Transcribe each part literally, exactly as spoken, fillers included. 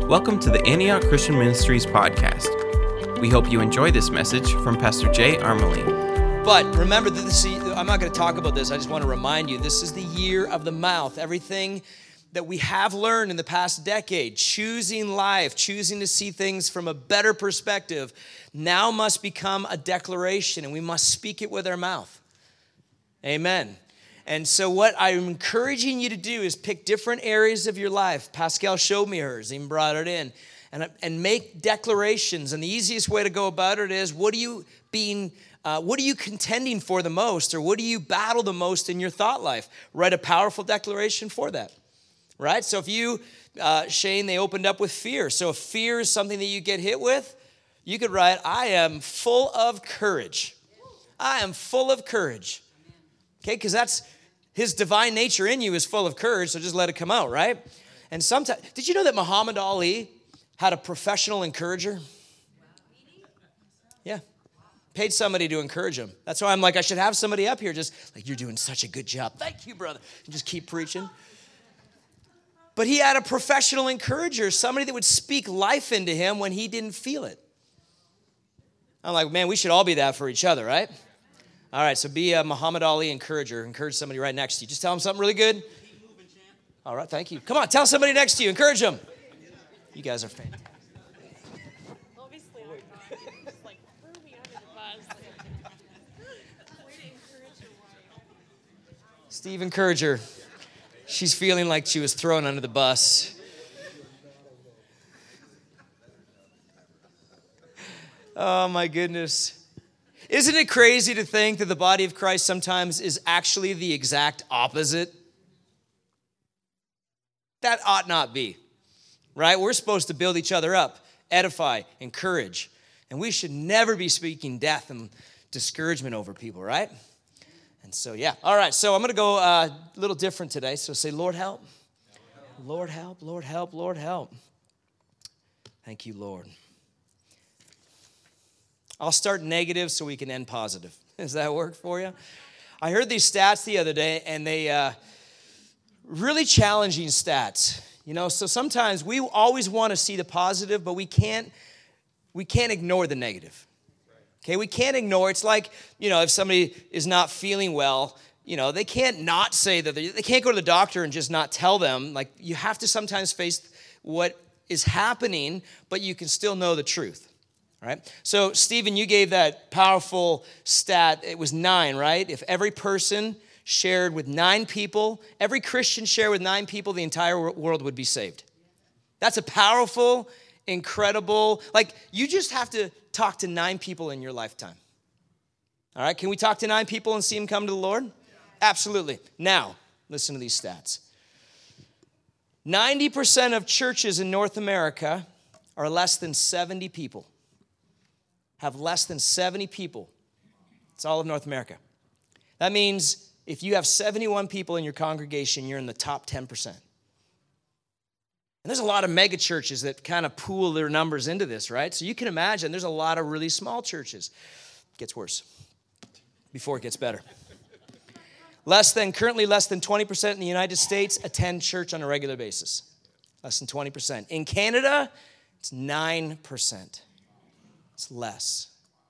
Welcome to the Antioch Christian Ministries podcast. We hope you enjoy this message from Pastor Jay Armeling. But remember that this, I'm not going to talk about this. I just want to remind you, this is the year of the mouth. Everything that we have learned in the past decade, choosing life, choosing to see things from a better perspective, now must become a declaration, and we must speak it with our mouth. Amen. And so what I'm encouraging you to do is pick different areas of your life. Pascal showed me hers, even brought it in. And, and make declarations. And the easiest way to go about it is, what are you being, uh, what are you contending for the most? Or what do you battle the most in your thought life? Write a powerful declaration for that. Right? So if you, uh, Shane, they opened up with fear. So if fear is something that you get hit with, you could write, I am full of courage. I am full of courage. Okay, because that's his divine nature in you is full of courage, so just let it come out, right? And sometimes, did you know that Muhammad Ali had a professional encourager? Yeah, paid somebody to encourage him. That's why I'm like, I should have somebody up here just like, you're doing such a good job. Thank you, brother. And just keep preaching. But he had a professional encourager, somebody that would speak life into him when he didn't feel it. I'm like, man, we should all be that for each other, right? All right, so be a Muhammad Ali encourager. Encourage somebody right next to you. Just tell them something really good. Keep moving, champ. All right, thank you. Come on, tell somebody next to you. Encourage them. You guys are fantastic. Obviously, I'm not. Just like threw me under the bus. Way to encourage her. Steve, encourage her. She's feeling like she was thrown under the bus. Oh, my goodness. Isn't it crazy to think that the body of Christ sometimes is actually the exact opposite? That ought not be, right? We're supposed to build each other up, edify, encourage. And we should never be speaking death and discouragement over people, right? And so, yeah. All right, so I'm going to go uh, a little different today. So say, Lord, help. Lord, help. Lord, help. Lord, help. Thank you, Lord. I'll start negative so we can end positive. Does that work for you? I heard these stats the other day, and they uh, really challenging stats. You know, so sometimes we always want to see the positive, but we can't we can't ignore the negative. Okay, we can't ignore. It's like, you know, if somebody is not feeling well, you know, they can't not say that they, they can't go to the doctor and just not tell them. Like, you have to sometimes face what is happening, but you can still know the truth. Right? So, Stephen, you gave that powerful stat. It was nine, right? If every person shared with nine people, every Christian shared with nine people, the entire world would be saved. That's a powerful, incredible, like, you just have to talk to nine people in your lifetime. All right? Can we talk to nine people and see them come to the Lord? Yeah. Absolutely. Now, listen to these stats. ninety percent of churches in North America are less than seventy people. Have less than seventy people. It's all of North America. That means if you have seventy-one people in your congregation, you're in the top ten percent. And there's a lot of mega churches that kind of pool their numbers into this, right? So you can imagine there's a lot of really small churches. It gets worse before it gets better. Less than, currently less than twenty percent in the United States attend church on a regular basis. Less than twenty percent. In Canada, it's nine percent. It's less.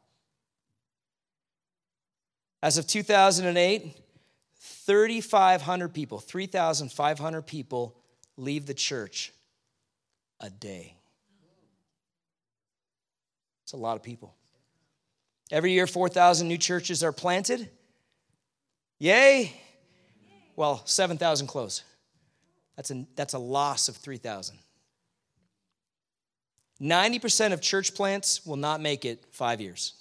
As of two thousand eight, three thousand five hundred people, three thousand five hundred people leave the church a day. It's a lot of people. Every year, four thousand new churches are planted. Yay. Well, seven thousand close. That's a, that's a loss of three thousand. ninety percent of church plants will not make it five years.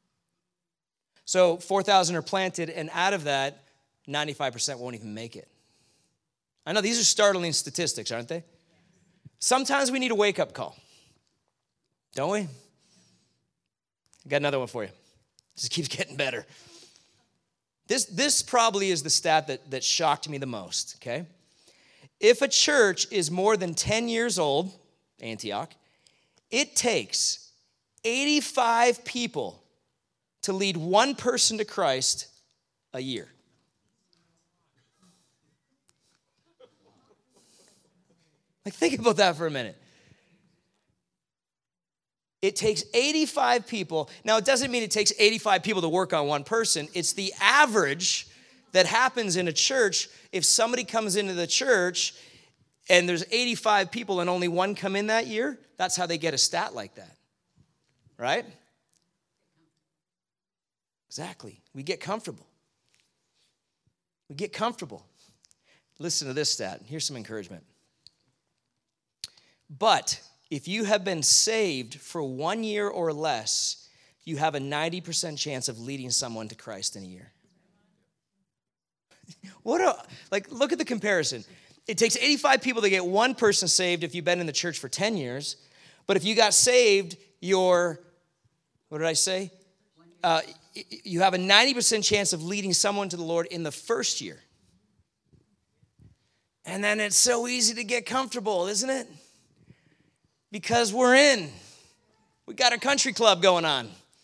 So four thousand are planted, and out of that, ninety-five percent won't even make it. I know these are startling statistics, aren't they? Sometimes we need a wake-up call. Don't we? I got another one for you. Just keeps getting better. This, this probably is the stat that, that shocked me the most, okay? If a church is more than ten years old, Antioch, it takes eighty-five people to lead one person to Christ a year. Like, think about that for a minute. It takes eighty-five people. Now, it doesn't mean it takes eighty-five people to work on one person. It's the average that happens in a church. If somebody comes into the church and there's eighty-five people and only one come in that year, that's how they get a stat like that, right? Exactly. We get comfortable. We get comfortable. Listen to this stat. Here's some encouragement. But if you have been saved for one year or less, you have a ninety percent chance of leading someone to Christ in a year. What a, like, look at the comparison. It takes eighty-five people to get one person saved if you've been in the church for ten years. But if you got saved, you're, what did I say? Uh, you have a ninety percent chance of leading someone to the Lord in the first year. And then it's so easy to get comfortable, isn't it? Because we're in. We got a country club going on.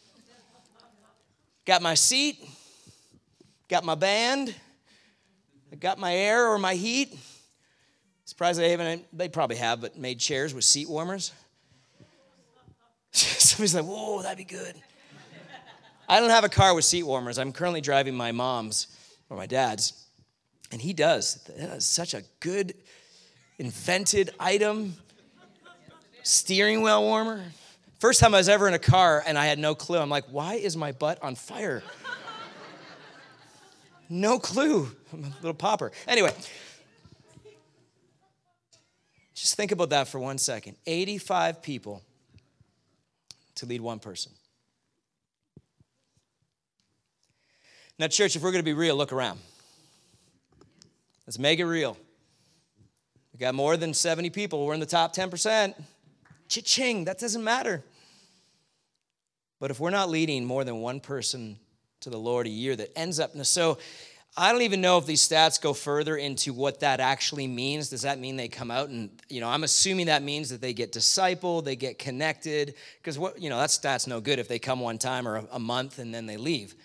Got my seat. Got my band. I got my air or my heat. Surprised they haven't, they probably have, but made chairs with seat warmers. Somebody's like, whoa, that'd be good. I don't have a car with seat warmers. I'm currently driving my mom's or my dad's. And he does. That is such a good invented item. Steering wheel warmer. First time I was ever in a car and I had no clue. I'm like, why is my butt on fire? No clue. I'm a little popper. Anyway, just think about that for one second. eighty-five people to lead one person. Now, church, if we're going to be real, look around. Let's make it real. We got more than seventy people. We're in the top ten percent. Cha-ching, that doesn't matter. But if we're not leading more than one person to the Lord a year, that ends up, so I don't even know if these stats go further into what that actually means. Does that mean they come out and, you know, I'm assuming that means that they get discipled, they get connected, because what, you know, that stat's no good if they come one time or a, a month and then they leave.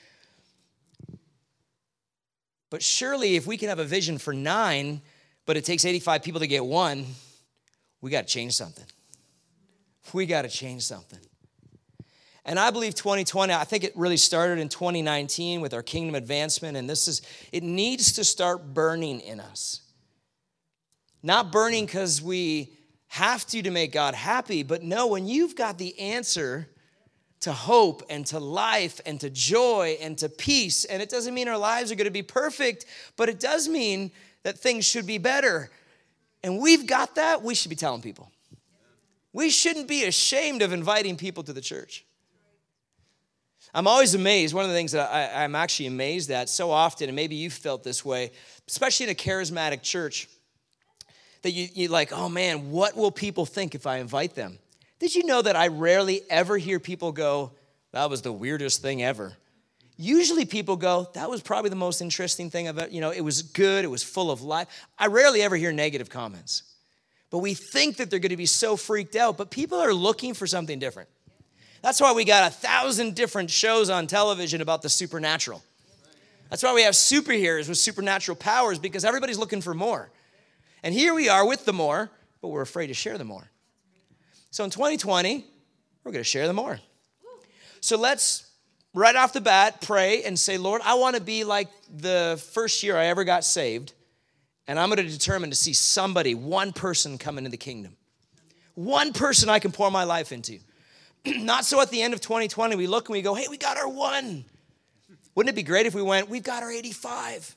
But surely if we can have a vision for nine, but it takes eighty-five people to get one, we got to change something. We got to change something. And I believe twenty twenty, I think it really started in twenty nineteen with our kingdom advancement, and this is, it needs to start burning in us. Not burning because we have to to make God happy, but no, when you've got the answer to hope and to life and to joy and to peace, and it doesn't mean our lives are going to be perfect, but it does mean that things should be better. And we've got that, we should be telling people. We shouldn't be ashamed of inviting people to the church. I'm always amazed. One of the things that I, I'm actually amazed at so often, and maybe you've felt this way, especially in a charismatic church, that you, you're like, oh man, what will people think if I invite them? Did you know that I rarely ever hear people go, that was the weirdest thing ever? Usually people go, that was probably the most interesting thing I've ever, you know, it was good, it was full of life. I rarely ever hear negative comments. But we think that they're going to be so freaked out, but people are looking for something different. That's why we got a thousand different shows on television about the supernatural. That's why we have superheroes with supernatural powers, because everybody's looking for more. And here we are with the more, but we're afraid to share the more. So in twenty twenty, we're going to share the more. So let's, right off the bat, pray and say, Lord, I want to be like the first year I ever got saved, and I'm going to determine to see somebody, one person come into the kingdom. One person I can pour my life into. Not so at the end of twenty twenty, we look and we go, hey, we got our one. Wouldn't it be great if we went, we've got our eighty-five?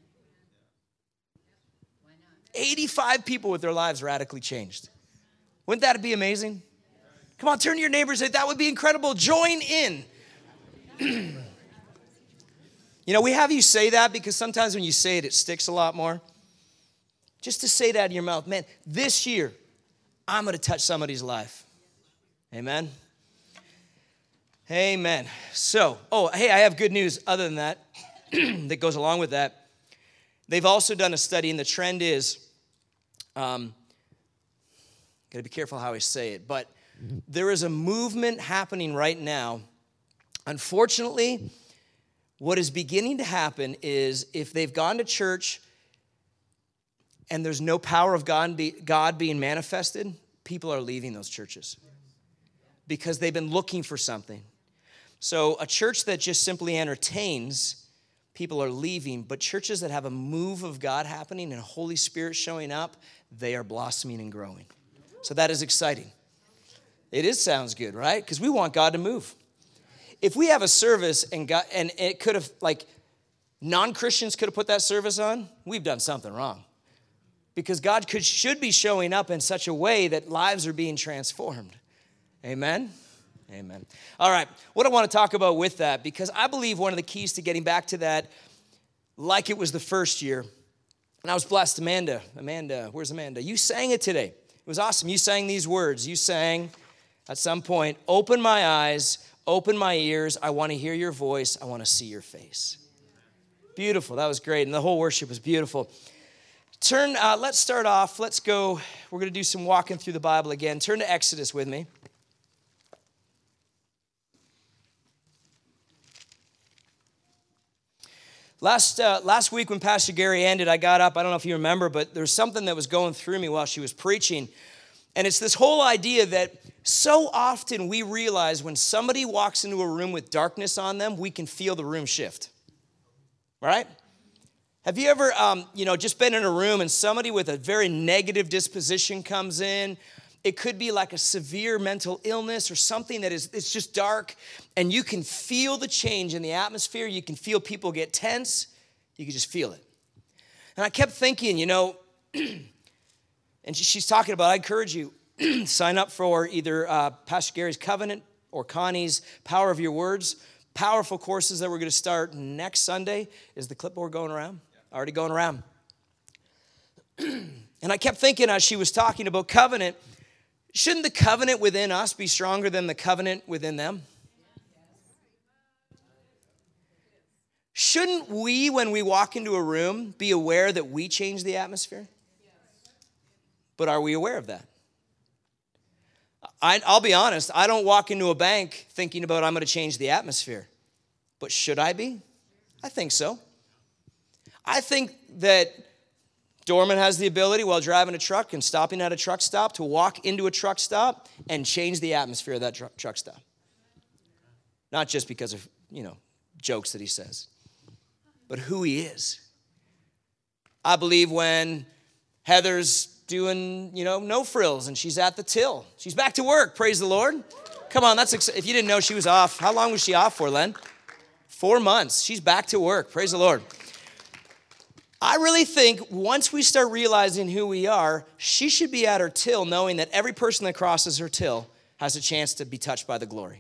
eighty-five people with their lives radically changed. Wouldn't that be amazing? Come on, turn to your neighbor and say, that would be incredible. Join in. You know, we have you say that because sometimes when you say it, it sticks a lot more. Just to say that in your mouth, man, this year, I'm going to touch somebody's life. Amen? Amen. So, oh, hey, I have good news other than that, that goes along with that. They've also done a study, and the trend is, um, got to be careful how I say it, but there is a movement happening right now. Unfortunately, what is beginning to happen is if they've gone to church and there's no power of God, be, God being manifested, people are leaving those churches. because they've been looking for something. So a church that just simply entertains, people are leaving, but churches that have a move of God happening and Holy Spirit showing up, they are blossoming and growing. So that is exciting. It is sounds good, right? Because we want God to move. If we have a service and God, and it could have, like, non-Christians could have put that service on, we've done something wrong. Because God could should be showing up in such a way that lives are being transformed. Amen? Amen. All right, what I want to talk about with that, because I believe one of the keys to getting back to that, like it was the first year, and I was blessed, Amanda, Amanda, where's Amanda? You sang it today. It was awesome. You sang these words. You sang at some point, open my eyes, open my ears. I want to hear your voice. I want to see your face. Beautiful. That was great. And the whole worship was beautiful. Turn, uh, let's start off. Let's go. We're going to do some walking through the Bible again. Turn to Exodus with me. Last uh, last week when Pastor Gary ended, I got up. I don't know if you remember, but there was something that was going through me while she was preaching. And it's this whole idea that so often we realize when somebody walks into a room with darkness on them, we can feel the room shift. Right? Have you ever, um, you know, just been in a room and somebody with a very negative disposition comes in? It could be like a severe mental illness or something that is, it's just dark, and you can feel the change in the atmosphere. You can feel people get tense. You can just feel it. And I kept thinking, you know, and she's talking about, I encourage you, sign up for either uh, Pastor Gary's Covenant or Connie's Power of Your Words. Powerful courses that we're going to start next Sunday. Is the clipboard going around? Yeah. Already going around. And I kept thinking as she was talking about covenant, shouldn't the covenant within us be stronger than the covenant within them? Shouldn't we, when we walk into a room, be aware that we change the atmosphere? But are we aware of that? I, I'll be honest, I don't walk into a bank thinking about I'm going to change the atmosphere. But should I be? I think so. I think that Dorman has the ability while driving a truck and stopping at a truck stop to walk into a truck stop and change the atmosphere of that tr- truck stop. Not just because of, you know, jokes that he says, but who he is. I believe when Heather's doing, you know, no frills and she's at the till, she's back to work, praise the Lord. Come on, that's ex- if you didn't know she was off, how long was she off for, Len? Four months. She's back to work, praise the Lord. I really think once we start realizing who we are, she should be at her till knowing that every person that crosses her till has a chance to be touched by the glory.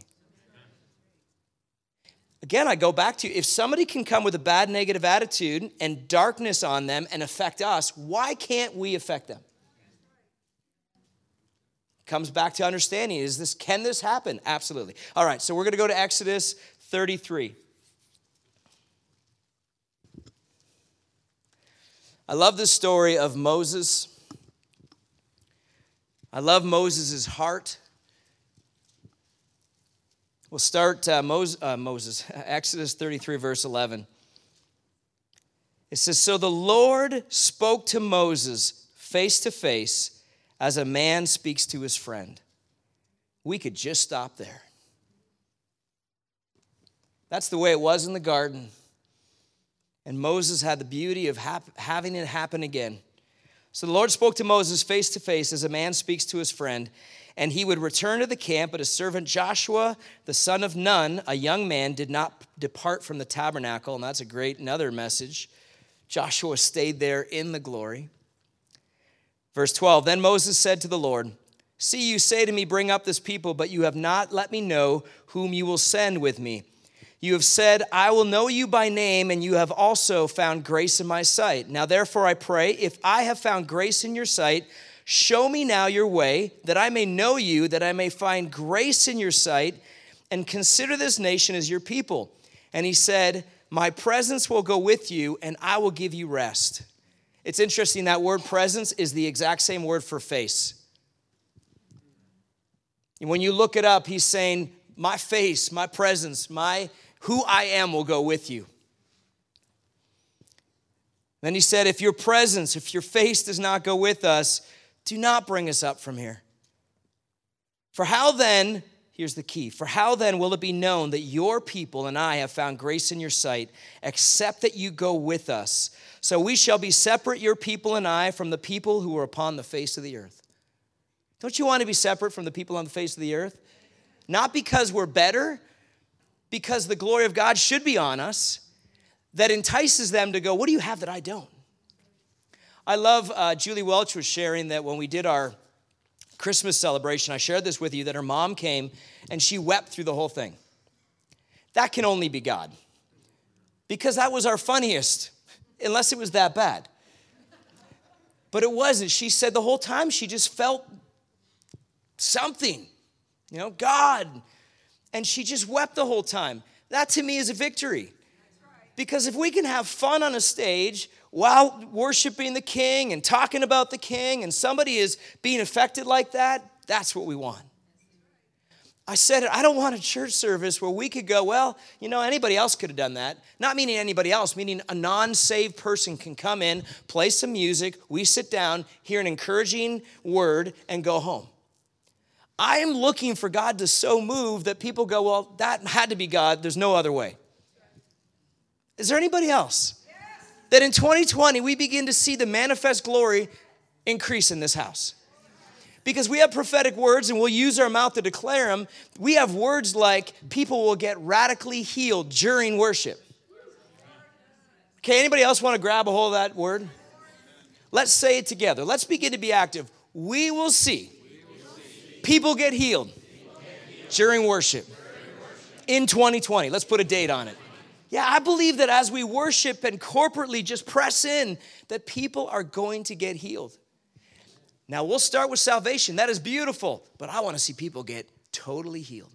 Again, I go back to, if somebody can come with a bad negative attitude and darkness on them and affect us, why can't we affect them? Comes back to understanding, is this, can this happen? Absolutely. All right, so we're going to go to Exodus thirty-three. I love the story of Moses. I love Moses' heart. We'll start uh, Moses, uh, Moses, Exodus thirty-three, verse eleven. It says, so the Lord spoke to Moses face to face as a man speaks to his friend. We could just stop there. That's the way it was in the garden. And Moses had the beauty of hap- having it happen again. So the Lord spoke to Moses face to face as a man speaks to his friend. And he would return to the camp, but his servant Joshua, the son of Nun, a young man, did not depart from the tabernacle. And that's a great another message. Joshua stayed there in the glory. Verse twelve, then Moses said to the Lord, see, you say to me, bring up this people, but you have not let me know whom you will send with me. You have said, I will know you by name, and you have also found grace in my sight. Now therefore I pray, if I have found grace in your sight, show me now your way, that I may know you, that I may find grace in your sight, and consider this nation as your people. And he said, my presence will go with you, and I will give you rest. It's interesting, that word presence is the exact same word for face. And when you look it up, he's saying, my face, my presence, my who I am will go with you. Then he said, if your presence, if your face does not go with us, do not bring us up from here. For how then, Here's the key. For how then will it be known that your people and I have found grace in your sight, except that you go with us? So we shall be separate, your people and I, from the people who are upon the face of the earth. Don't you want to be separate from the people on the face of the earth? Not because we're better, because the glory of God should be on us, that entices them to go, what do you have that I don't? I love, uh, Julie Welch was sharing that when we did our Christmas celebration, I shared this with you, that her mom came and she wept through the whole thing. That can only be God. Because that was our funniest, unless it was that bad. But it wasn't. She said the whole time she just felt something, you know, God. And she just wept the whole time. That to me is a victory. Because if we can have fun on a stage while worshiping the King and talking about the King, and somebody is being affected like that, that's what we want. I said it, I don't want a church service where we could go, well, you know, anybody else could have done that. Not meaning anybody else, meaning a non-saved person can come in, play some music, we sit down, hear an encouraging word, and go home. I am looking for God to so move that people go, well, that had to be God, there's no other way. Is there anybody else? That in twenty twenty, we begin to see the manifest glory increase in this house. Because we have prophetic words and we'll use our mouth to declare them. We have words like people will get radically healed during worship. Okay, anybody else want to grab a hold of that word? Let's say it together. Let's begin to be active. We will see people get healed during worship in twenty twenty. Let's put a date on it. Yeah, I believe that as we worship and corporately just press in, that people are going to get healed. Now, we'll start with salvation. That is beautiful. But I want to see people get totally healed.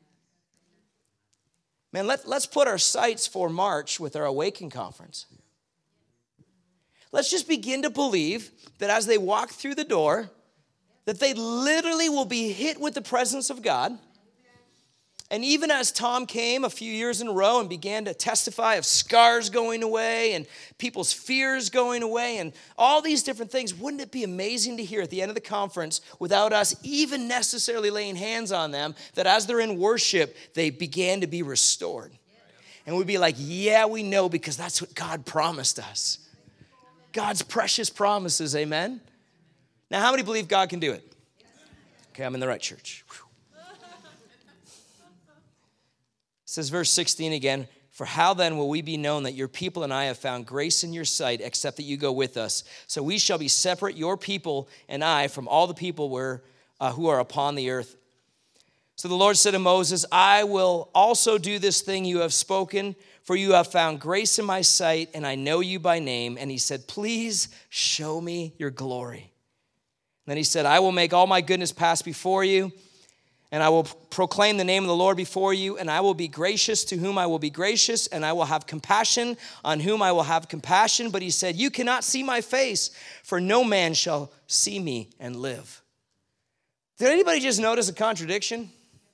Man, let, let's put our sights for March with our Awaken Conference. Let's just begin to believe that as they walk through the door, that they literally will be hit with the presence of God. And even as Tom came a few years in a row and began to testify of scars going away and people's fears going away and all these different things, wouldn't it be amazing to hear at the end of the conference, without us even necessarily laying hands on them, that as they're in worship, they began to be restored? And we'd be like, yeah, we know, because that's what God promised us. God's precious promises, amen? Now, how many believe God can do it? Okay, I'm in the right church. Whew. It says verse sixteen again, for how then will we be known that your people and I have found grace in your sight, except that you go with us? So we shall be separate, your people and I, from all the people where, uh, who are upon the earth. So the Lord said to Moses, I will also do this thing you have spoken, for you have found grace in my sight, and I know you by name. And he said, please show me your glory. And then he said, I will make all my goodness pass before you, and I will proclaim the name of the Lord before you, and I will be gracious to whom I will be gracious, and I will have compassion on whom I will have compassion. But he said, you cannot see my face, for no man shall see me and live. Did anybody just notice a contradiction?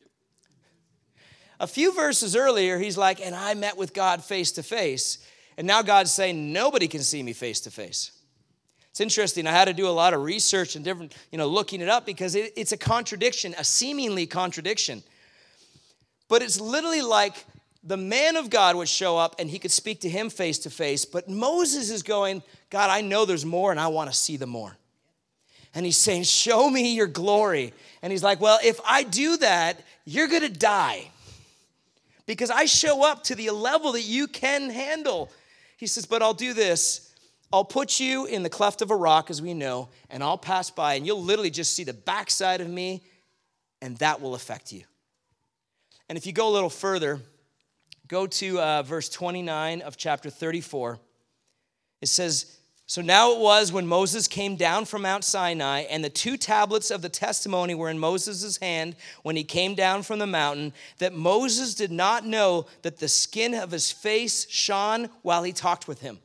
A few verses earlier, he's like, and I met with God face to face. And now God's saying, nobody can see me face to face. It's interesting. I had to do a lot of research and different, you know, looking it up, because it, it's a contradiction, a seemingly contradiction. But it's literally like the man of God would show up and he could speak to him face to face. But Moses is going, God, I know there's more and I want to see the more. And he's saying, show me your glory. And he's like, well, if I do that, you're going to die, because I show up to the level that you can handle. He says, but I'll do this. I'll put you in the cleft of a rock, as we know, and I'll pass by, and you'll literally just see the backside of me, and that will affect you. And if you go a little further, go to uh, verse twenty-nine of chapter thirty-four. It says, so now it was when Moses came down from Mount Sinai, and the two tablets of the testimony were in Moses' hand when he came down from the mountain, that Moses did not know that the skin of his face shone while he talked with him.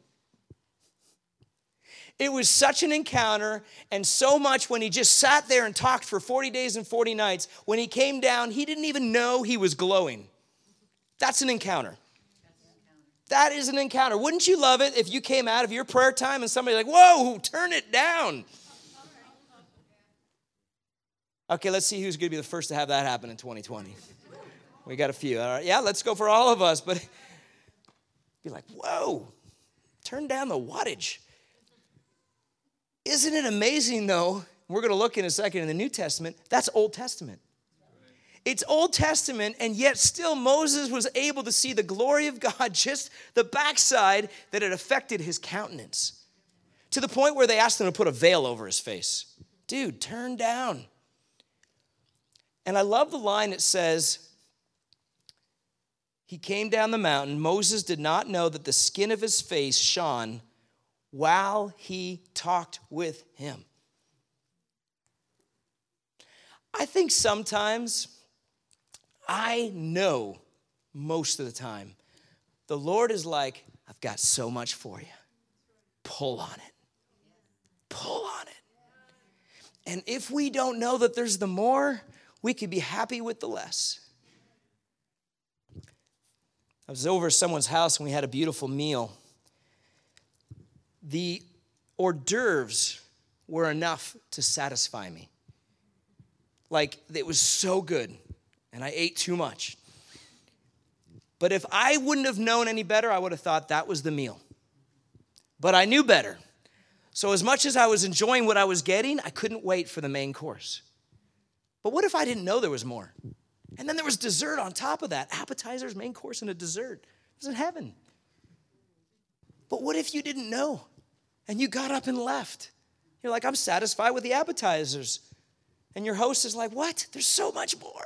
It was such an encounter, and so much when he just sat there and talked for forty days and forty nights. When he came down, he didn't even know he was glowing. That's an encounter. That is an encounter. Wouldn't you love it if you came out of your prayer time and somebody like, whoa, turn it down. Okay, let's see who's going to be the first to have that happen in twenty twenty. We got a few. All right, yeah, let's go for all of us. But be like, whoa, turn down the wattage. Isn't it amazing, though? We're going to look in a second in the New Testament. That's Old Testament. It's Old Testament, and yet still Moses was able to see the glory of God, just the backside, that it affected his countenance. To the point where they asked him to put a veil over his face. Dude, turn down. And I love the line that says, he came down the mountain. Moses did not know that the skin of his face shone while he talked with him. I think sometimes, I know most of the time, the Lord is like, I've got so much for you. Pull on it. Pull on it. And if we don't know that there's the more, we could be happy with the less. I was over at someone's house and we had a beautiful meal. The hors d'oeuvres were enough to satisfy me. Like, it was so good, and I ate too much. But if I wouldn't have known any better, I would have thought that was the meal. But I knew better. So as much as I was enjoying what I was getting, I couldn't wait for the main course. But what if I didn't know there was more? And then there was dessert on top of that. Appetizers, main course, and a dessert. It was in heaven. But what if you didn't know? And you got up and left. You're like, I'm satisfied with the appetizers. And your host is like, what? There's so much more.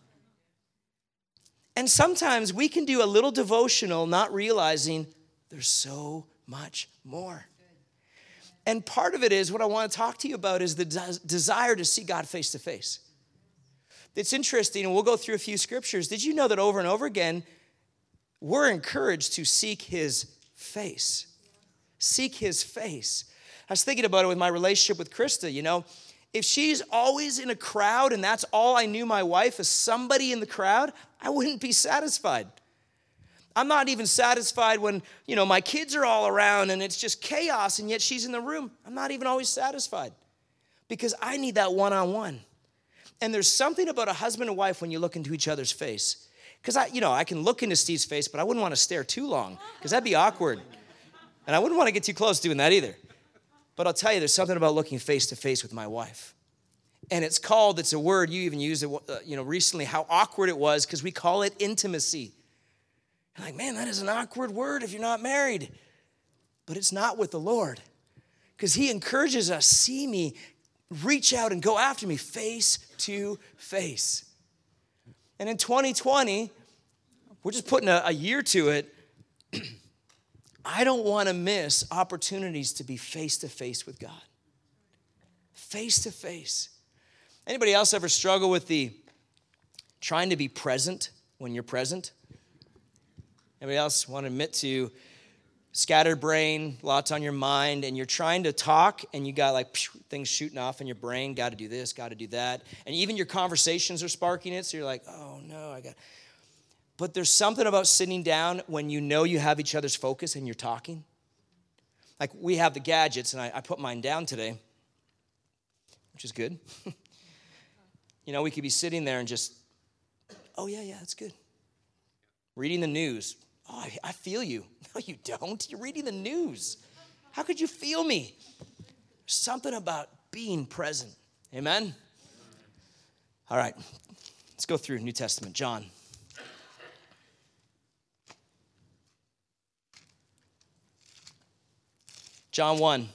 And sometimes we can do a little devotional not realizing there's so much more. And part of it is what I want to talk to you about is the des- desire to see God face to face. It's interesting, and we'll go through a few scriptures. Did you know that over and over again, we're encouraged to seek his face? Seek his face. I was thinking about it with my relationship with Krista, you know. If she's always in a crowd and that's all I knew my wife as somebody in the crowd, I wouldn't be satisfied. I'm not even satisfied when, you know, my kids are all around and it's just chaos and yet she's in the room. I'm not even always satisfied because I need that one-on-one. And there's something about a husband and wife when you look into each other's face. Because, I, you know, I can look into Steve's face, but I wouldn't want to stare too long because that'd be awkward. And I wouldn't want to get too close doing that either. But I'll tell you, there's something about looking face to face with my wife. And it's called, it's a word, you even used it, uh, you know, recently, how awkward it was because we call it intimacy. You're like, man, that is an awkward word if you're not married. But it's not with the Lord. Because he encourages us, see me, reach out and go after me face to face. And in twenty twenty, we're just putting a, a year to it. I don't want to miss opportunities to be face to face with God. Face to face. Anybody else ever struggle with the trying to be present when you're present? Anybody else want to admit to scattered brain, lots on your mind, and you're trying to talk, and you got like things shooting off in your brain, got to do this, got to do that, and even your conversations are sparking it, so you're like, oh no, I got. But there's something about sitting down when you know you have each other's focus and you're talking. Like we have the gadgets, and I, I put mine down today, which is good. You know, we could be sitting there and just, oh yeah, yeah, that's good. Reading the news. Oh, I, I feel you. No, you don't. You're reading the news. How could you feel me? There's something about being present. Amen? All right. Let's go through New Testament. John. John one.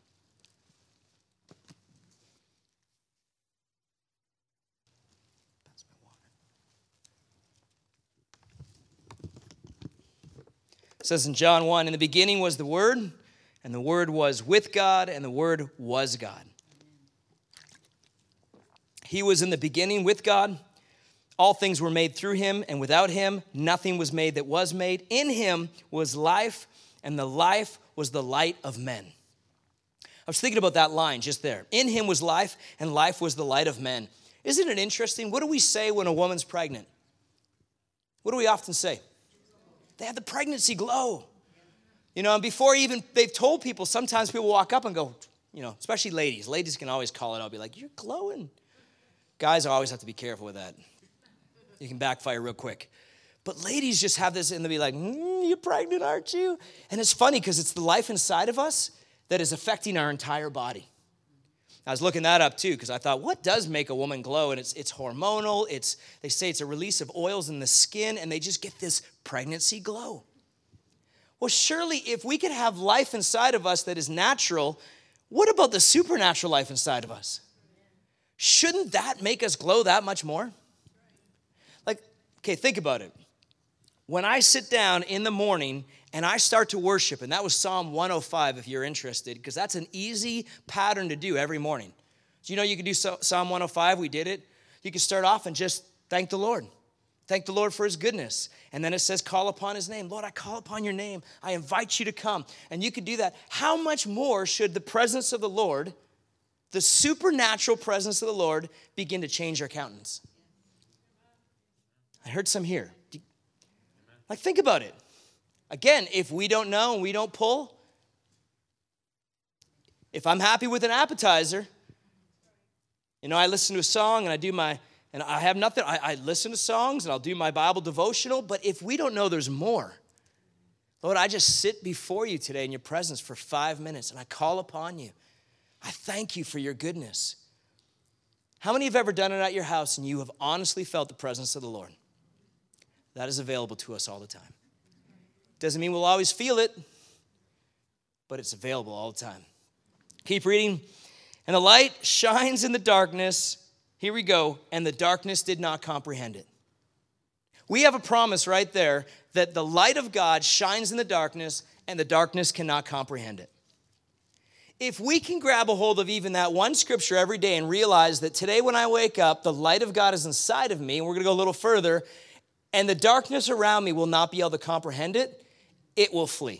It says in John one, in the beginning was the Word, and the Word was with God, and the Word was God. He was in the beginning with God. All things were made through him, and without him, nothing was made that was made. In him was life, and the life was the light of men. I was thinking about that line just there. In him was life, and life was the light of men. Isn't it interesting? What do we say when a woman's pregnant? What do we often say? They have the pregnancy glow. You know, and before even they've told people, sometimes people walk up and go, you know, especially ladies. Ladies can always call it out, be like, you're glowing. Guys always have to be careful with that. You can backfire real quick. But ladies just have this and they'll be like, mm, you're pregnant, aren't you? And it's funny because it's the life inside of us that is affecting our entire body. I was looking that up too because I thought, what does make a woman glow? And it's it's hormonal. It's they say it's a release of oils in the skin, and they just get this pregnancy glow. Well, surely if we could have life inside of us that is natural, what about the supernatural life inside of us? Shouldn't that make us glow that much more? Like, okay, think about it. When I sit down in the morning and I start to worship, and that was Psalm one oh five if you're interested, because that's an easy pattern to do every morning. Do you know you can do Psalm one oh five? We did it. You can start off and just thank the Lord. Thank the Lord for his goodness. And then it says, call upon his name. Lord, I call upon your name. I invite you to come. And you could do that. How much more should the presence of the Lord, the supernatural presence of the Lord, begin to change our countenance? I heard some here. Like, think about it. Again, if we don't know and we don't pull, if I'm happy with an appetizer, you know, I listen to a song and I do my, and I have nothing, I, I listen to songs and I'll do my Bible devotional, but if we don't know there's more, Lord, I just sit before you today in your presence for five minutes and I call upon you. I thank you for your goodness. How many have ever done it at your house and you have honestly felt the presence of the Lord? That is available to us all the time. Doesn't mean we'll always feel it, but it's available all the time. Keep reading. And the light shines in the darkness. Here we go. And the darkness did not comprehend it. We have a promise right there that the light of God shines in the darkness and the darkness cannot comprehend it. If we can grab a hold of even that one scripture every day and realize that today when I wake up, the light of God is inside of me, and we're going to go a little further, and the darkness around me will not be able to comprehend it, it will flee.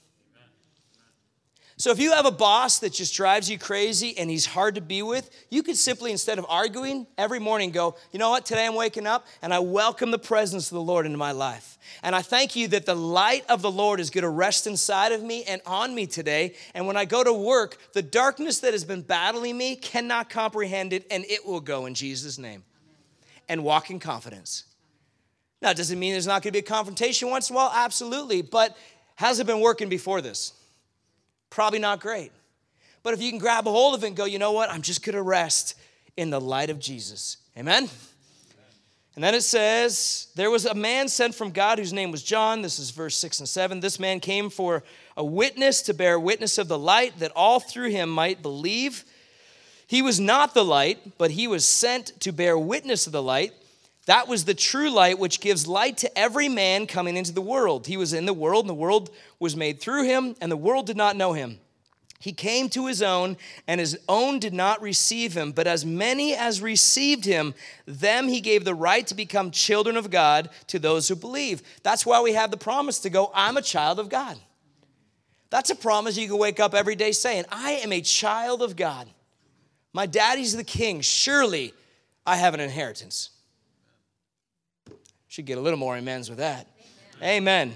So if you have a boss that just drives you crazy and he's hard to be with, you could simply, instead of arguing, every morning go, you know what, today I'm waking up and I welcome the presence of the Lord into my life. And I thank you that the light of the Lord is going to rest inside of me and on me today. And when I go to work, the darkness that has been battling me cannot comprehend it, and it will go in Jesus' name. And walk in confidence. Now, does it mean there's not going to be a confrontation once in a while? Absolutely. But has it been working before this? Probably not great. But if you can grab a hold of it and go, you know what? I'm just going to rest in the light of Jesus. Amen? And then it says, there was a man sent from God whose name was John. This is verse six and seven. This man came for a witness to bear witness of the light, that all through him might believe. He was not the light, but he was sent to bear witness of the light. That was the true light which gives light to every man coming into the world. He was in the world, and the world was made through him, and the world did not know him. He came to his own, and his own did not receive him. But as many as received him, them he gave the right to become children of God to those who believe. That's why we have the promise to go, I'm a child of God. That's a promise you can wake up every day saying, I am a child of God. My daddy's the king. Surely I have an inheritance. Should get a little more amens with that. Amen. Amen.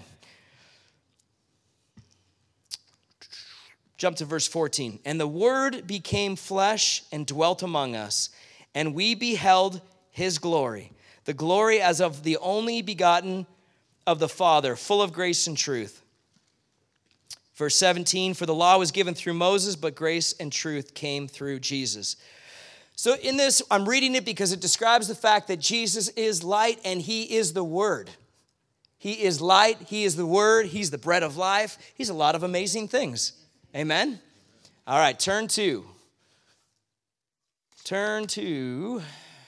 Jump to verse fourteen. And the word became flesh and dwelt among us, and we beheld his glory, the glory as of the only begotten of the Father, full of grace and truth. Verse seventeen, for the law was given through Moses, but grace and truth came through Jesus. So in this, I'm reading it because it describes the fact that Jesus is light and he is the Word. He is light, he is the Word, he's the bread of life. He's a lot of amazing things. Amen? All right, turn to. Turn to.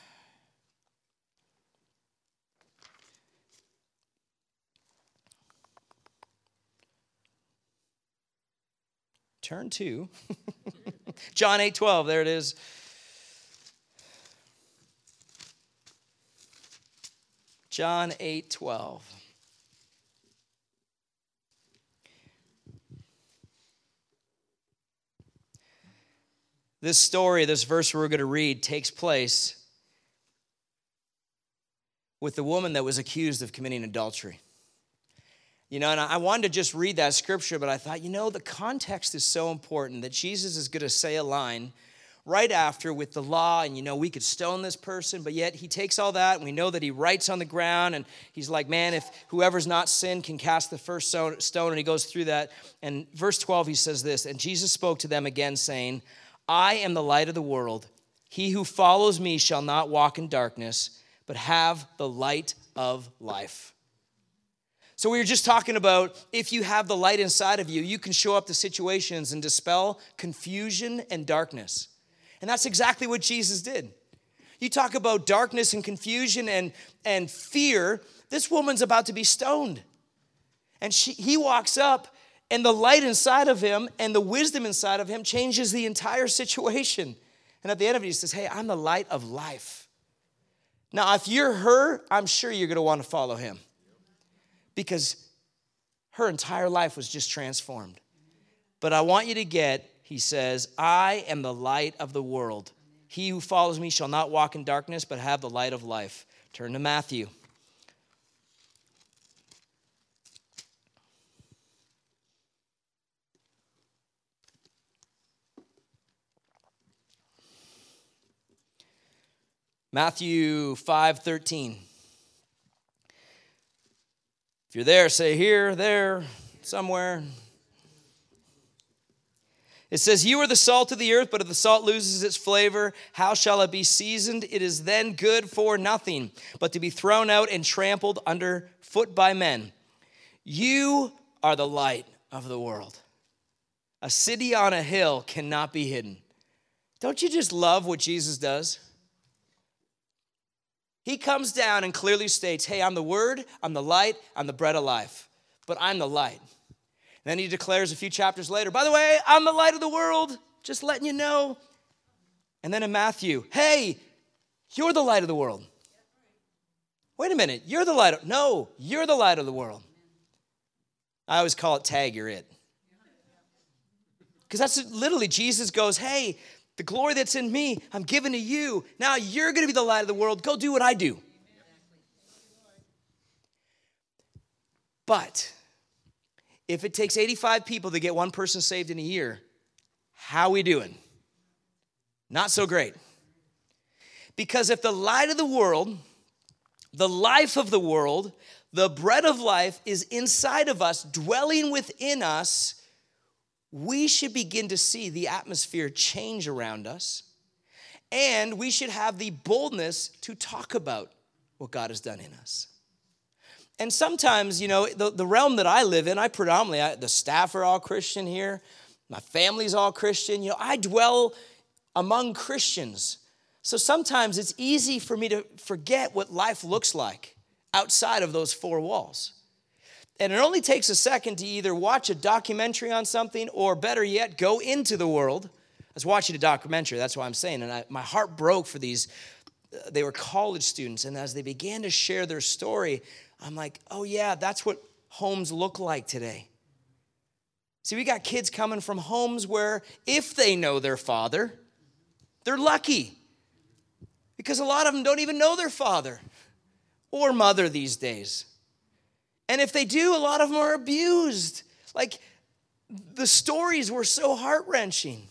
Turn to. John eight twelve, there it is. John eight twelve. This story, this verse we're going to read, takes place with the woman that was accused of committing adultery. You know, and I wanted to just read that scripture, but I thought, you know, the context is so important that Jesus is going to say a line right after with the law, and you know, we could stone this person, but yet he takes all that, and we know that he writes on the ground, and he's like, man, if whoever's not sinned can cast the first stone, and he goes through that. And verse twelve, he says this, and Jesus spoke to them again, saying, I am the light of the world. He who follows me shall not walk in darkness, but have the light of life. So we were just talking about if you have the light inside of you, you can show up to situations and dispel confusion and darkness. And that's exactly what Jesus did. You talk about darkness and confusion and, and fear. This woman's about to be stoned. And she, he walks up, and the light inside of him and the wisdom inside of him changes the entire situation. And at the end of it, he says, hey, I'm the light of life. Now, if you're her, I'm sure you're going to want to follow him. Because her entire life was just transformed. But I want you to get, he says, I am the light of the world. He who follows me shall not walk in darkness, but have the light of life. Turn to Matthew. Matthew five thirteen. If you're there, say here, there, somewhere. It says, you are the salt of the earth, but if the salt loses its flavor, how shall it be seasoned? It is then good for nothing, but to be thrown out and trampled underfoot by men. You are the light of the world. A city on a hill cannot be hidden. Don't you just love what Jesus does? He comes down and clearly states, hey, I'm the word, I'm the light, I'm the bread of life, but I'm the light. And then he declares a few chapters later, by the way, I'm the light of the world, just letting you know. And then in Matthew, hey, you're the light of the world. Wait a minute, you're the light of, no, you're the light of the world. I always call it tag, you're it. Because that's literally, Jesus goes, hey, the glory that's in me, I'm giving to you. Now you're going to be the light of the world. Go do what I do. But if it takes eighty-five people to get one person saved in a year, how are we doing? Not so great. Because if the light of the world, the life of the world, the bread of life is inside of us, dwelling within us, we should begin to see the atmosphere change around us, and we should have the boldness to talk about what God has done in us. And sometimes, you know, the, the realm that I live in, I predominantly, I, the staff are all Christian here, my family's all Christian, you know, I dwell among Christians. So sometimes it's easy for me to forget what life looks like outside of those four walls. And it only takes a second to either watch a documentary on something or better yet, go into the world. I was watching a documentary, that's why I'm saying, and I, my heart broke for these, uh, they were college students, and as they began to share their story, I'm like, oh yeah, that's what homes look like today. See, we got kids coming from homes where if they know their father, they're lucky. Because a lot of them don't even know their father or mother these days. And if they do, a lot of them are abused. Like, the stories were so heart-wrenching.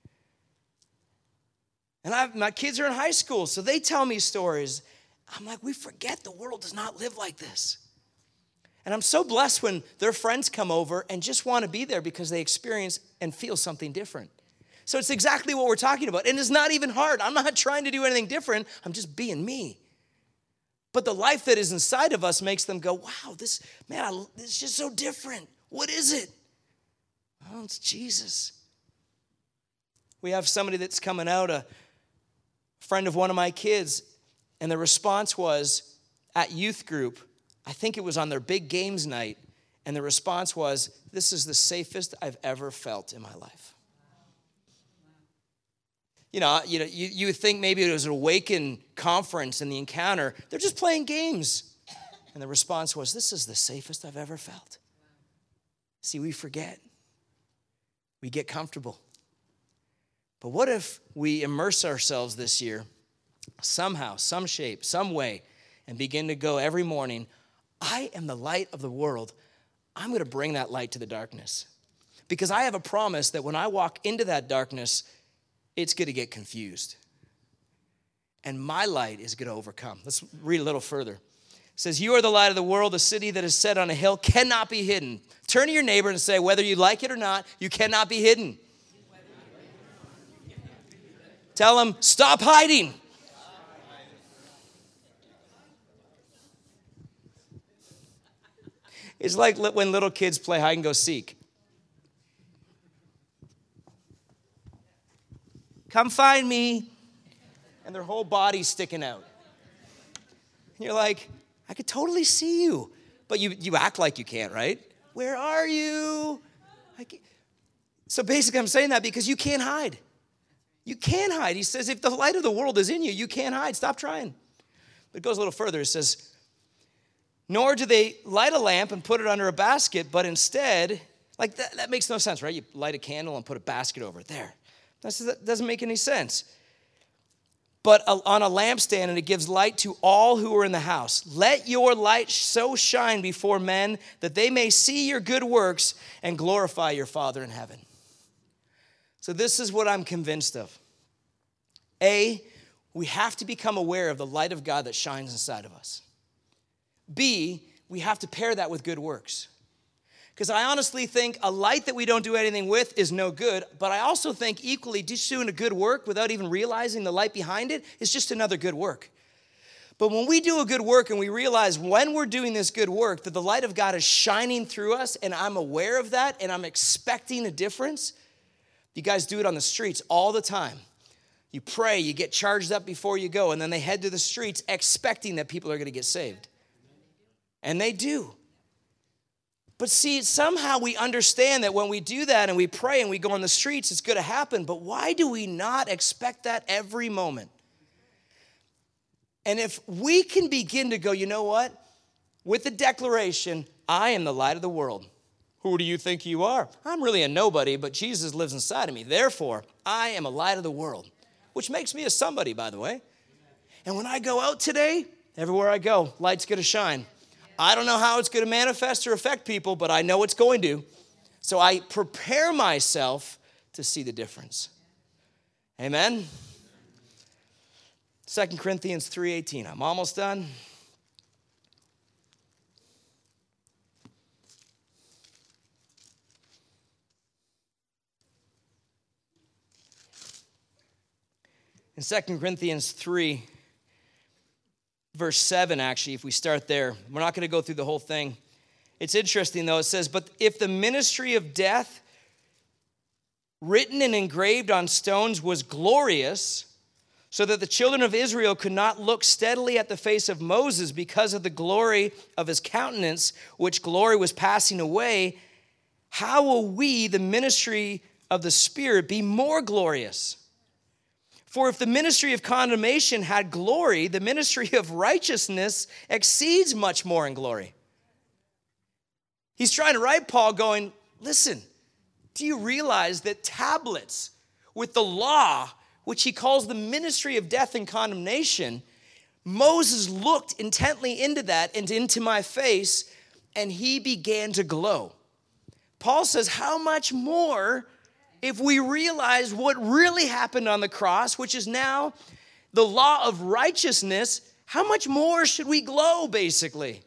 And I've, my kids are in high school, so they tell me stories. I'm like, we forget the world does not live like this. And I'm so blessed when their friends come over and just want to be there because they experience and feel something different. So it's exactly what we're talking about. And it's not even hard. I'm not trying to do anything different. I'm just being me. But the life that is inside of us makes them go, wow, this, man, I, this is just so different. What is it? Oh, it's Jesus. We have somebody that's coming out, a friend of one of my kids, and the response was at youth group, I think it was on their big games night, and the response was, this is the safest I've ever felt in my life. You know, you know, you, you would think maybe it was an Awaken conference and the encounter. They're just playing games. And the response was, this is the safest I've ever felt. See, we forget. We get comfortable. But what if we immerse ourselves this year, somehow, some shape, some way, and begin to go every morning, I am the light of the world. I'm going to bring that light to the darkness. Because I have a promise that when I walk into that darkness, it's going to get confused. And my light is going to overcome. Let's read a little further. It says, you are the light of the world. A city that is set on a hill cannot be hidden. Turn to your neighbor and say, whether you like it or not, you cannot be hidden. Tell them, stop hiding. It's like when little kids play hide and go seek. Come find me. And their whole body's sticking out. And you're like, I could totally see you. But you, you act like you can't, right? Where are you? I can't. So basically I'm saying that because you can't hide. You can't hide. He says, if the light of the world is in you, you can't hide. Stop trying. But it goes a little further. It says, nor do they light a lamp and put it under a basket, but instead, like that, that makes no sense, right? You light a candle and put a basket over it. There. That's, that doesn't make any sense. But on a lampstand, and it gives light to all who are in the house. Let your light so shine before men that they may see your good works and glorify your Father in heaven. So this is what I'm convinced of. A, we have to become aware of the light of God that shines inside of us. B, we have to pair that with good works. Because I honestly think a light that we don't do anything with is no good, but I also think equally just doing a good work without even realizing the light behind it is just another good work. But when we do a good work and we realize when we're doing this good work that the light of God is shining through us and I'm aware of that and I'm expecting a difference, you guys do it on the streets all the time. You pray, you get charged up before you go, and then they head to the streets expecting that people are going to get saved. And they do. But see, somehow we understand that when we do that and we pray and we go on the streets, it's going to happen. But why do we not expect that every moment? And if we can begin to go, you know what? With the declaration, I am the light of the world. Who do you think you are? I'm really a nobody, but Jesus lives inside of me. Therefore, I am a light of the world, which makes me a somebody, by the way. And when I go out today, everywhere I go, light's going to shine. I don't know how it's going to manifest or affect people, but I know it's going to. So I prepare myself to see the difference. Amen? Second Corinthians three eighteen. I'm almost done. In Second Corinthians three, verse seven, actually, if we start there, we're not going to go through the whole thing. It's interesting, though. It says, but if the ministry of death written and engraved on stones was glorious, so that the children of Israel could not look steadily at the face of Moses because of the glory of his countenance, which glory was passing away, how will we, the ministry of the Spirit, be more glorious? For if the ministry of condemnation had glory, the ministry of righteousness exceeds much more in glory. He's trying to write Paul going, listen, do you realize that tablets with the law, which he calls the ministry of death and condemnation, Moses looked intently into that and into my face, and he began to glow. Paul says, how much more if we realize what really happened on the cross, which is now the law of righteousness, how much more should we glow, basically?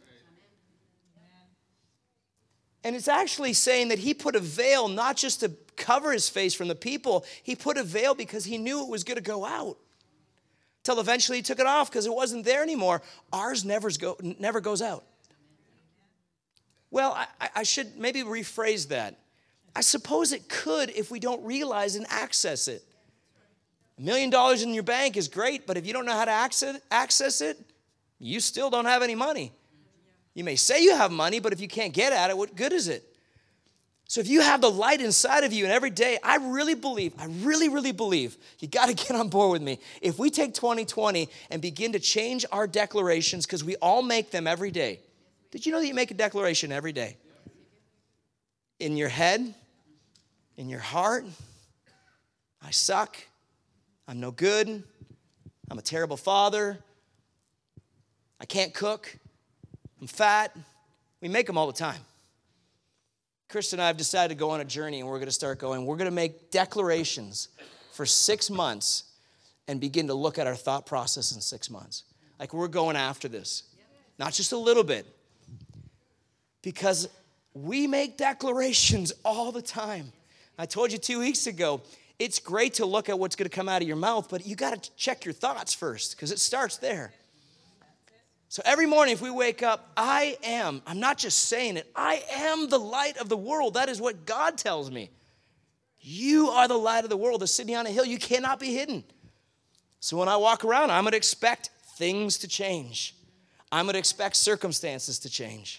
And it's actually saying that he put a veil not just to cover his face from the people. He put a veil because he knew it was going to go out. Till eventually he took it off because it wasn't there anymore. Ours never, go, never goes out. Well, I, I should maybe rephrase that. I suppose it could if we don't realize and access it. A million dollars in your bank is great, but if you don't know how to access, access it, you still don't have any money. You may say you have money, but if you can't get at it, what good is it? So if you have the light inside of you and every day, I really believe, I really, really believe, you got to get on board with me. If we take twenty twenty and begin to change our declarations, because we all make them every day. Did you know that you make a declaration every day? In your head, in your heart, I suck, I'm no good, I'm a terrible father, I can't cook, I'm fat. We make them all the time. Chris and I have decided to go on a journey, and we're going to start going, we're going to make declarations for six months and begin to look at our thought process in six months. Like, we're going after this. Not just a little bit. Because we make declarations all the time. I told you two weeks ago, it's great to look at what's going to come out of your mouth, but you got to check your thoughts first, because it starts there. So every morning if we wake up, I am, I'm not just saying it, I am the light of the world. That is what God tells me. You are the light of the world, the city on a hill. You cannot be hidden. So when I walk around, I'm going to expect things to change. I'm going to expect circumstances to change.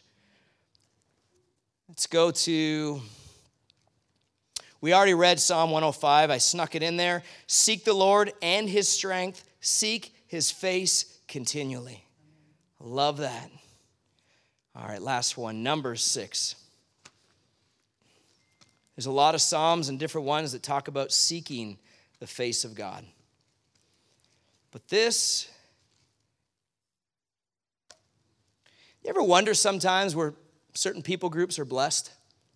Let's go to, we already read Psalm one oh five. I snuck it in there. Seek the Lord and his strength. Seek his face continually. Love that. All right, last one, Numbers six. There's a lot of Psalms and different ones that talk about seeking the face of God. But this, you ever wonder sometimes where certain people groups are blessed?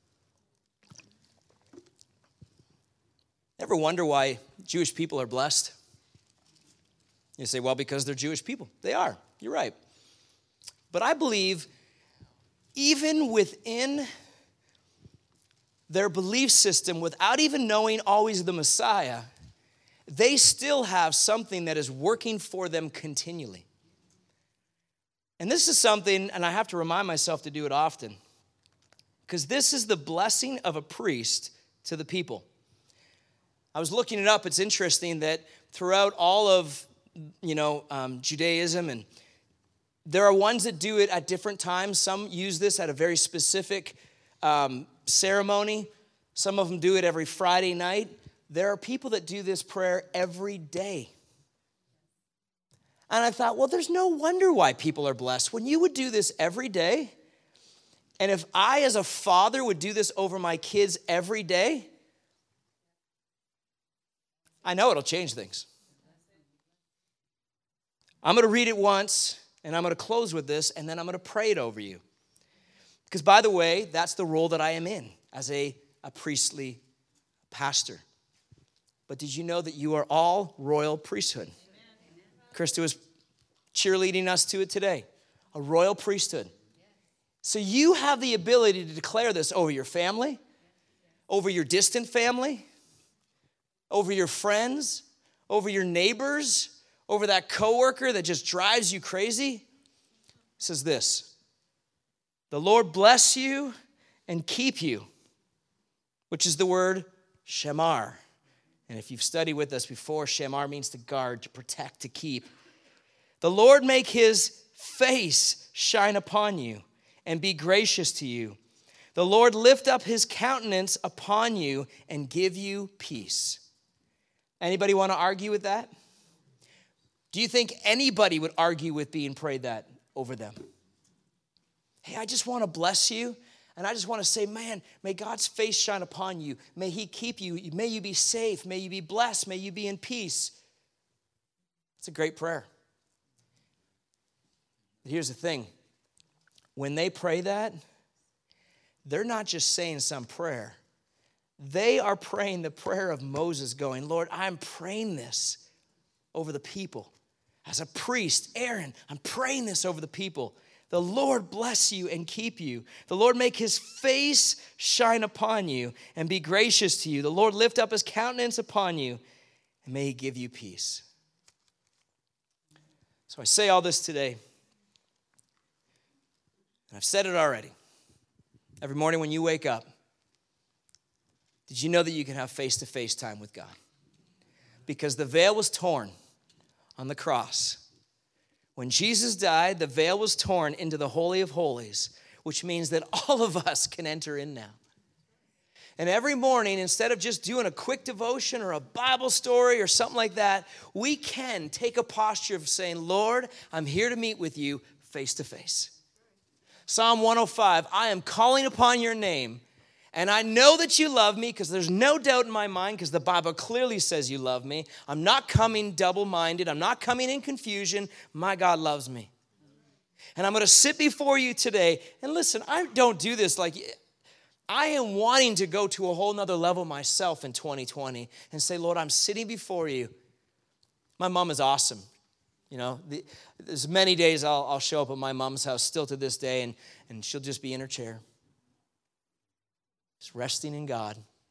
Ever wonder why Jewish people are blessed? You say, well, because they're Jewish people. They are. You're right. But I believe even within their belief system, without even knowing always the Messiah, they still have something that is working for them continually. And this is something, and I have to remind myself to do it often, because this is the blessing of a priest to the people. I was looking it up. It's interesting that throughout all of, you know, um, Judaism, and there are ones that do it at different times. Some use this at a very specific um, ceremony. Some of them do it every Friday night. There are people that do this prayer every day. And I thought, well, there's no wonder why people are blessed. When you would do this every day, and if I as a father would do this over my kids every day, I know it'll change things. I'm going to read it once, and I'm going to close with this, and then I'm going to pray it over you. Because, by the way, that's the role that I am in as a, a priestly pastor. But did you know that you are all royal priesthood? Krista was cheerleading us to it today. A royal priesthood. So you have the ability to declare this over your family, over your distant family, over your friends, over your neighbors, over that coworker that just drives you crazy. It says this: the Lord bless you and keep you, which is the word shamar. And if you've studied with us before, shamar means to guard, to protect, to keep. The Lord make his face shine upon you and be gracious to you. The Lord lift up his countenance upon you and give you peace. Anybody want to argue with that? Do you think anybody would argue with being prayed that over them? Hey, I just want to bless you. And I just want to say, man, may God's face shine upon you. May he keep you. May you be safe. May you be blessed. May you be in peace. It's a great prayer. But here's the thing. When they pray that, they're not just saying some prayer. They are praying the prayer of Moses, going, Lord, I'm praying this over the people. As a priest, Aaron, I'm praying this over the people. The Lord bless you and keep you. The Lord make his face shine upon you and be gracious to you. The Lord lift up his countenance upon you and may he give you peace. So I say all this today. And I've said it already. Every morning when you wake up, did you know that you can have face-to-face time with God? Because the veil was torn on the cross. When Jesus died, the veil was torn into the Holy of Holies, which means that all of us can enter in now. And every morning, instead of just doing a quick devotion or a Bible story or something like that, we can take a posture of saying, Lord, I'm here to meet with you face to face. Psalm one oh five, I am calling upon your name, and I know that you love me, because there's no doubt in my mind, because the Bible clearly says you love me. I'm not coming double-minded. I'm not coming in confusion. My God loves me. And I'm going to sit before you today. And listen, I don't do this like, I am wanting to go to a whole nother level myself in twenty twenty and say, Lord, I'm sitting before you. My mom is awesome. You know, the, there's many days I'll, I'll show up at my mom's house still to this day, and, and she'll just be in her chair, just resting in God.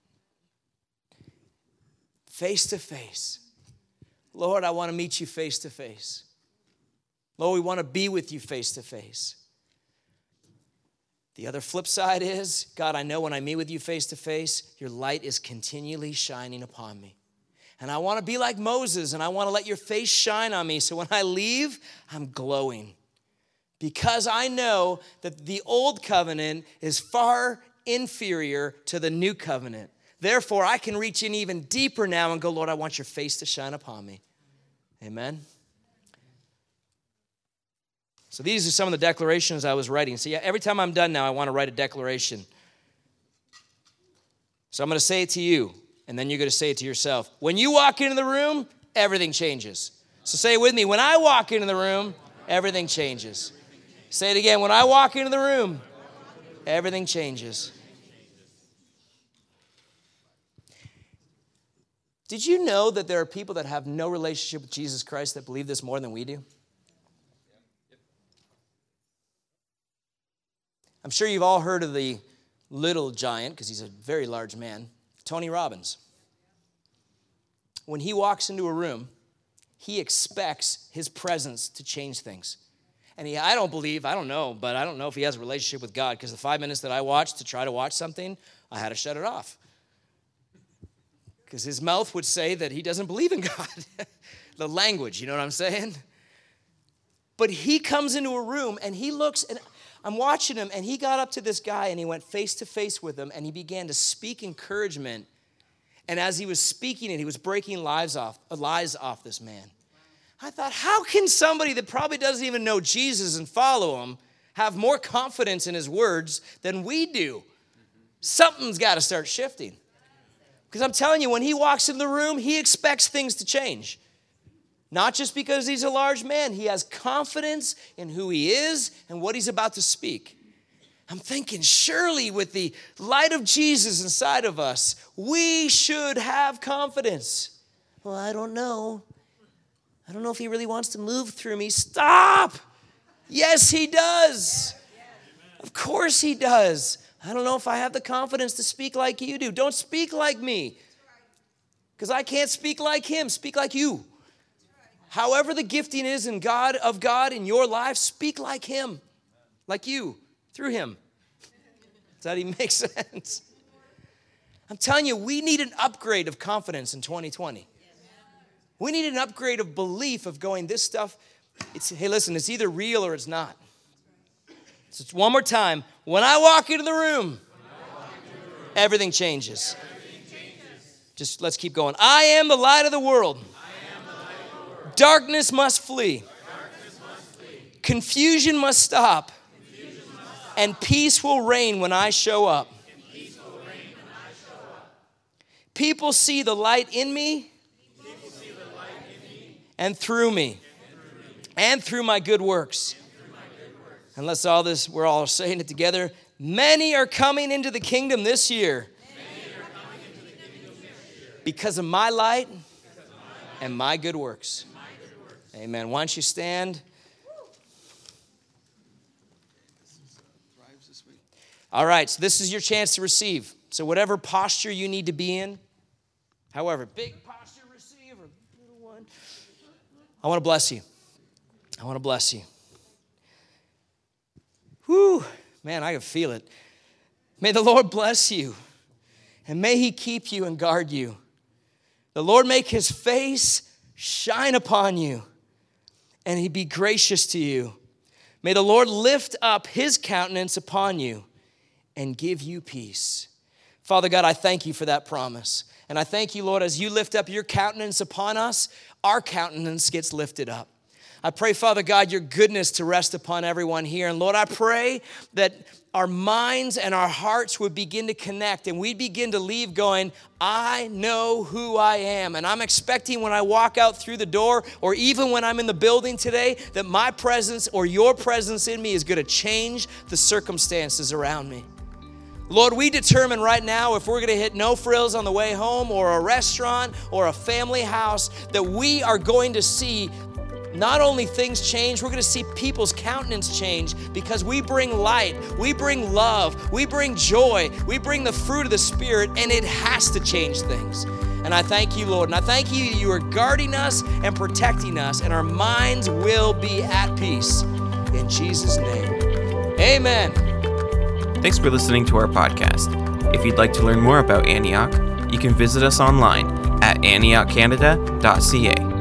Face to face. Lord, I want to meet you face to face. Lord, we want to be with you face to face. The other flip side is, God, I know when I meet with you face to face, your light is continually shining upon me. And I want to be like Moses, and I want to let your face shine on me, so when I leave, I'm glowing. Because I know that the old covenant is far inferior to the new covenant. Therefore, I can reach in even deeper now and go, Lord, I want your face to shine upon me. Amen. So these are some of the declarations I was writing. See, every time I'm done now, I want to write a declaration. So I'm going to say it to you, and then you're going to say it to yourself. When you walk into the room, everything changes. So say it with me. When I walk into the room, everything changes. Say it again. When I walk into the room, everything changes. Did you know that there are people that have no relationship with Jesus Christ that believe this more than we do? I'm sure you've all heard of the little giant, because he's a very large man, Tony Robbins. When he walks into a room, he expects his presence to change things. And he, I don't believe, I don't know, but I don't know if he has a relationship with God, because the five minutes that I watched to try to watch something, I had to shut it off. Because his mouth would say that he doesn't believe in God. The language, you know what I'm saying? But he comes into a room and he looks, and I'm watching him, and he got up to this guy and he went face to face with him, and he began to speak encouragement. And as he was speaking it, he was breaking lies off, lies off this man. I thought, how can somebody that probably doesn't even know Jesus and follow him have more confidence in his words than we do? Something's got to start shifting. Because I'm telling you, when he walks in the room, he expects things to change. Not just because he's a large man. He has confidence in who he is and what he's about to speak. I'm thinking, surely with the light of Jesus inside of us, we should have confidence. Well, I don't know. I don't know if he really wants to move through me. Stop! Yes, he does. Of course he does. I don't know if I have the confidence to speak like you do. Don't speak like me, because I can't speak like him. Speak like you. However the gifting is in God, of God in your life, speak like him, like you, through him. Does that even make sense? I'm telling you, we need an upgrade of confidence in twenty twenty. We need an upgrade of belief of going, this stuff, it's, hey, listen, it's either real or it's not. So it's one more time. When I walk into the room, into the room everything, changes. everything changes. Just let's keep going. I am the light of the world. Darkness must flee. Darkness must flee. Confusion must stop. Confusion must stop. And peace will reign when I show up. And peace will reign when I show up. People see the light in me, People see the light in me and through me, and through, me. And through my good works. And, through my good works. And let's all this, we're all saying it together. Many are coming into the kingdom this year, Many are coming into the kingdom this year. Because of my light, because of my light and my good works. Amen. Why don't you stand? All right, so this is your chance to receive. So whatever posture you need to be in, however, big posture, receive, or little one, I want to bless you. I want to bless you. Whew, man, I can feel it. May the Lord bless you, and may he keep you and guard you. The Lord make his face shine upon you, and he be gracious to you. May the Lord lift up his countenance upon you and give you peace. Father God, I thank you for that promise. And I thank you, Lord, as you lift up your countenance upon us, our countenance gets lifted up. I pray, Father God, your goodness to rest upon everyone here. And Lord, I pray that our minds and our hearts would begin to connect, and we'd begin to leave going, I know who I am. And I'm expecting when I walk out through the door, or even when I'm in the building today, that my presence or your presence in me is going to change the circumstances around me. Lord, we determine right now if we're going to hit No Frills on the way home or a restaurant or a family house, that we are going to see not only things change, we're going to see people's countenance change because we bring light, we bring love, we bring joy, we bring the fruit of the Spirit, and it has to change things. And I thank you, Lord, and I thank you you are guarding us and protecting us, and our minds will be at peace. In Jesus' name, amen. Thanks for listening to our podcast. If you'd like to learn more about Antioch, you can visit us online at antioch canada dot c a.